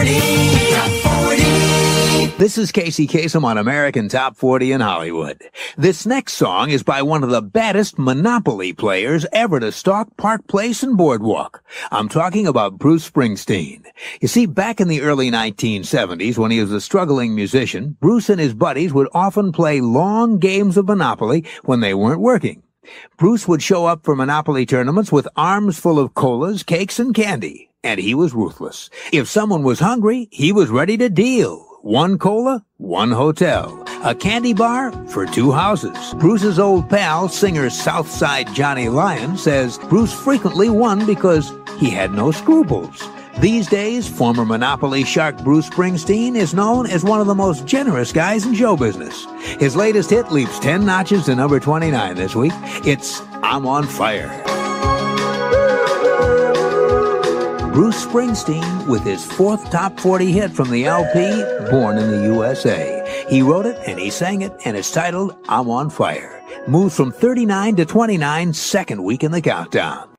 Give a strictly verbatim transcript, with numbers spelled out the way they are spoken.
forty, Top forty. This is Casey Kasem on American Top forty in Hollywood. This next song is by one of the baddest Monopoly players ever to stalk Park Place and Boardwalk. I'm talking about Bruce Springsteen. You see, back in the early nineteen seventies, when he was a struggling musician, Bruce and his buddies would often play long games of Monopoly when they weren't working. Bruce would show up for Monopoly tournaments with arms full of colas, cakes, and candy. And he was ruthless. If someone was hungry, he was ready to deal. One cola, one hotel. A candy bar for two houses. Bruce's old pal, singer Southside Johnny Lyon, says Bruce frequently won because he had no scruples. These days, former Monopoly shark Bruce Springsteen is known as one of the most generous guys in show business. His latest hit leaps ten notches to number twenty-nine this week. It's I'm on Fire. Bruce Springsteen with his fourth top forty hit from the L P, Born in the U S A. He wrote it and he sang it, and it's titled I'm on Fire. Moves from thirty-nine to twenty-nine, second week in the countdown.